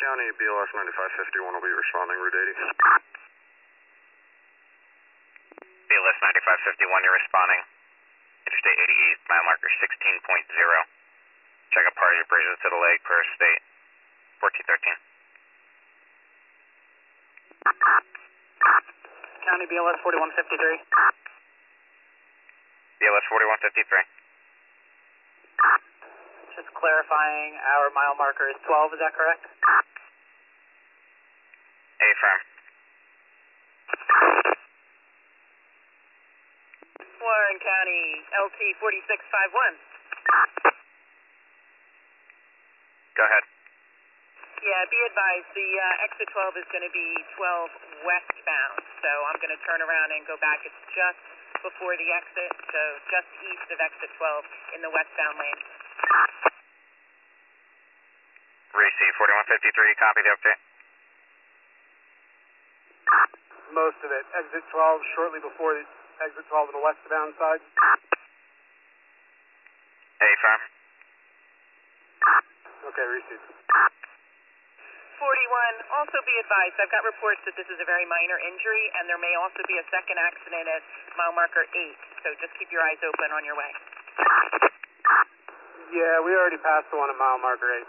County, BLS 9551 will be responding, Route 80. BLS 9551, you're responding. Interstate 80 East, mile marker 16.0. Check up part of your bridges to the leg per state 1413. County BLS 4153. BLS 4153. Just clarifying, our mile marker is 12, is that correct? Affirm. Warren County, LT 4651. Go ahead. Yeah, be advised, the exit 12 is going to be 12 westbound, so I'm going to turn around and go back. It's just before the exit, so just east of exit 12 in the westbound lane. Receive 4153, copy the update. Most of it. Exit 12 shortly before the exit 12 on the westbound side. Affirm. Okay, received. 41, also be advised, I've got reports that this is a very minor injury, and there may also be a second accident at mile marker 8, so just keep your eyes open on your way. Yeah, we already passed the one at mile marker 8.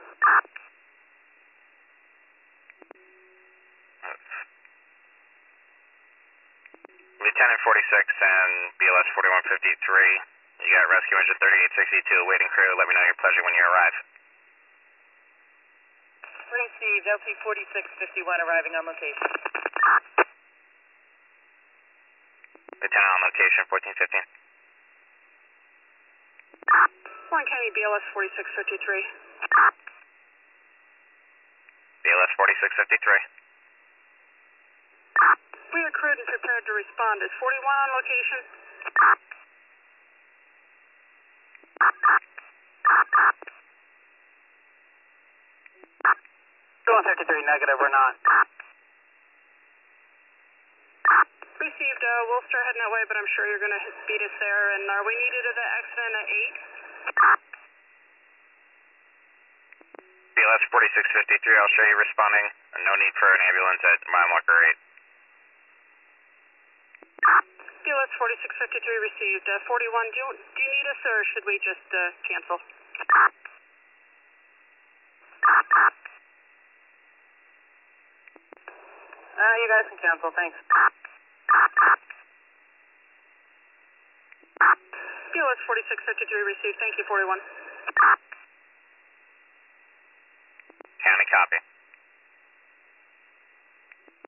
Lieutenant 46 and BLS 4153. You got rescue engine 3862 awaiting crew. Let me know your pleasure when you arrive. Received, LT 4651 arriving on location. Lieutenant on location 1415. Warren County BLS 4653. BLS 4653. We are crewed and prepared to respond. Is 41 on location? 153 negative, we're not. Received, we'll start heading that way, but I'm sure you're going to beat us there. And are we needed at the accident at 8? BLS 4653, I'll show you responding. No need for an ambulance at mile marker 8. BLS 4653 received. 41, do you need us or should we just cancel? You guys can cancel, thanks. BLS 4653 received. Thank you, 41. County copy.